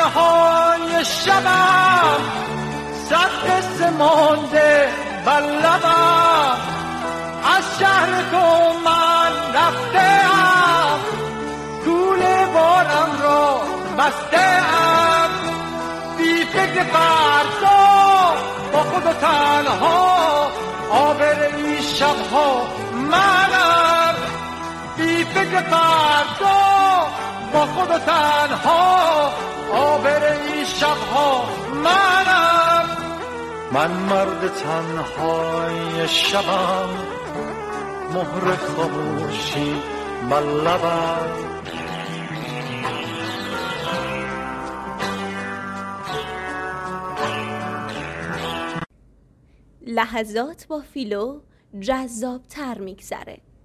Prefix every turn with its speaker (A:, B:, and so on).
A: تنهای شبم صد قصه مانده بر لبم، از شهر تو من رفته‌ام، گوله بارم را بسته‌ام، بی فکر فردا با خود و تنها آبر این شبها منم، بی فکر فردا با خود و تنها آبر این شبها منم. من مرد تنهای شبم، مهر خاموشی بر لبم.
B: لحظات با فیلو جذاب‌تر میگذره.